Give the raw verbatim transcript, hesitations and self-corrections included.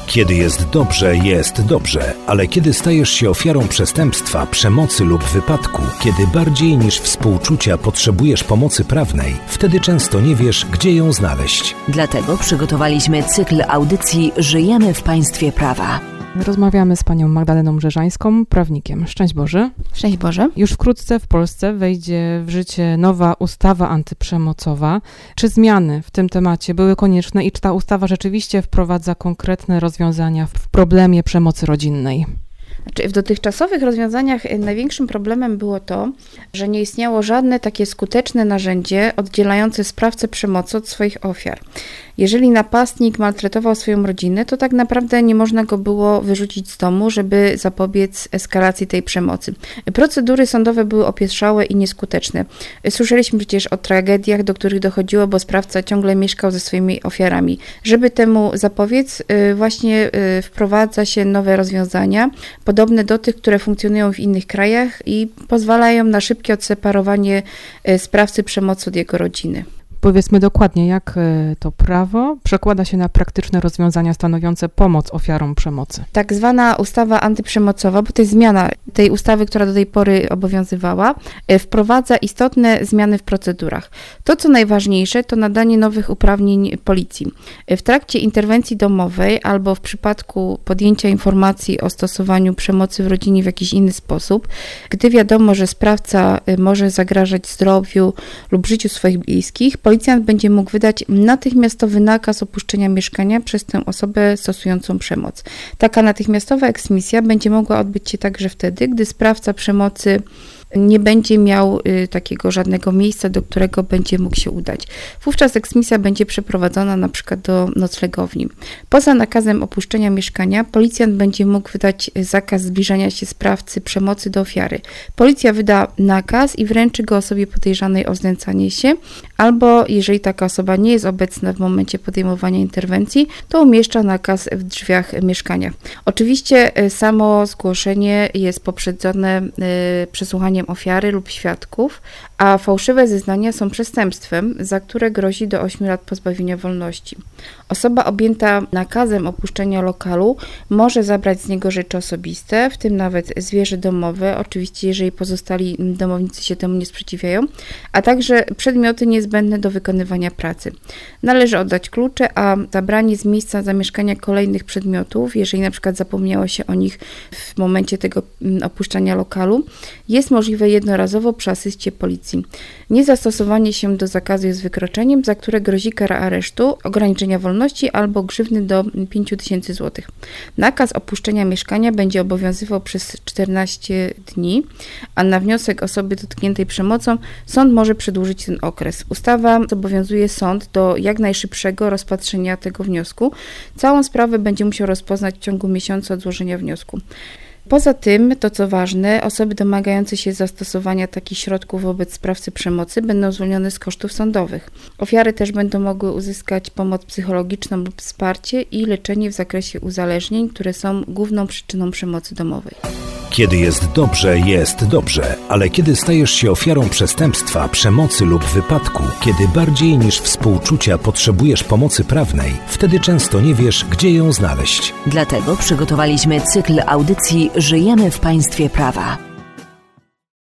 Kiedy jest dobrze, jest dobrze, ale kiedy stajesz się ofiarą przestępstwa, przemocy lub wypadku, kiedy bardziej niż współczucia potrzebujesz pomocy prawnej, wtedy często nie wiesz, gdzie ją znaleźć. Dlatego przygotowaliśmy cykl audycji Żyjemy w państwie prawa. Rozmawiamy z panią Magdaleną Brzeżańską, prawnikiem. Szczęść Boże. Szczęść Boże. Już wkrótce w Polsce wejdzie w życie nowa ustawa antyprzemocowa. Czy zmiany w tym temacie były konieczne i czy ta ustawa rzeczywiście wprowadza konkretne rozwiązania w problemie przemocy rodzinnej? Znaczy, w dotychczasowych rozwiązaniach największym problemem było to, że nie istniało żadne takie skuteczne narzędzie oddzielające sprawcę przemocy od swoich ofiar. Jeżeli napastnik maltretował swoją rodzinę, to tak naprawdę nie można go było wyrzucić z domu, żeby zapobiec eskalacji tej przemocy. Procedury sądowe były opieszałe i nieskuteczne. Słyszeliśmy przecież o tragediach, do których dochodziło, bo sprawca ciągle mieszkał ze swoimi ofiarami. Żeby temu zapobiec, właśnie wprowadza się nowe rozwiązania, podobne do tych, które funkcjonują w innych krajach i pozwalają na szybkie odseparowanie sprawcy przemocy od jego rodziny. Powiedzmy dokładnie, jak to prawo przekłada się na praktyczne rozwiązania stanowiące pomoc ofiarom przemocy. Tak zwana ustawa antyprzemocowa, bo to jest zmiana tej ustawy, która do tej pory obowiązywała, wprowadza istotne zmiany w procedurach. To, co najważniejsze, to nadanie nowych uprawnień policji. W trakcie interwencji domowej albo w przypadku podjęcia informacji o stosowaniu przemocy w rodzinie w jakiś inny sposób, gdy wiadomo, że sprawca może zagrażać zdrowiu lub życiu swoich bliskich, policjant będzie mógł wydać natychmiastowy nakaz opuszczenia mieszkania przez tę osobę stosującą przemoc. Taka natychmiastowa eksmisja będzie mogła odbyć się także wtedy, gdy sprawca przemocy nie będzie miał y, takiego żadnego miejsca, do którego będzie mógł się udać. Wówczas eksmisja będzie przeprowadzona na przykład do noclegowni. Poza nakazem opuszczenia mieszkania policjant będzie mógł wydać zakaz zbliżania się sprawcy przemocy do ofiary. Policja wyda nakaz i wręczy go osobie podejrzanej o znęcanie się, albo jeżeli taka osoba nie jest obecna w momencie podejmowania interwencji, to umieszcza nakaz w drzwiach mieszkania. Oczywiście y, samo zgłoszenie jest poprzedzone y, przesłuchaniem ofiary lub świadków, a fałszywe zeznania są przestępstwem, za które grozi do ośmiu lat pozbawienia wolności. Osoba objęta nakazem opuszczenia lokalu może zabrać z niego rzeczy osobiste, w tym nawet zwierzę domowe, oczywiście jeżeli pozostali domownicy się temu nie sprzeciwiają, a także przedmioty niezbędne do wykonywania pracy. Należy oddać klucze, a zabranie z miejsca zamieszkania kolejnych przedmiotów, jeżeli na przykład zapomniało się o nich w momencie tego opuszczania lokalu, jest możliwe jednorazowo przy asyście policji. Niezastosowanie się do zakazu jest wykroczeniem, za które grozi kara aresztu, ograniczenia wolności albo grzywny do pięć tysięcy złotych. Nakaz opuszczenia mieszkania będzie obowiązywał przez czternaście dni, a na wniosek osoby dotkniętej przemocą sąd może przedłużyć ten okres. Ustawa zobowiązuje sąd do jak najszybszego rozpatrzenia tego wniosku. Całą sprawę będzie musiał rozpoznać w ciągu miesiąca od złożenia wniosku. Poza tym, to co ważne, osoby domagające się zastosowania takich środków wobec sprawcy przemocy będą zwolnione z kosztów sądowych. Ofiary też będą mogły uzyskać pomoc psychologiczną lub wsparcie i leczenie w zakresie uzależnień, które są główną przyczyną przemocy domowej. Kiedy jest dobrze, jest dobrze, ale kiedy stajesz się ofiarą przestępstwa, przemocy lub wypadku, kiedy bardziej niż współczucia potrzebujesz pomocy prawnej, wtedy często nie wiesz, gdzie ją znaleźć. Dlatego przygotowaliśmy cykl audycji Żyjemy w państwie prawa.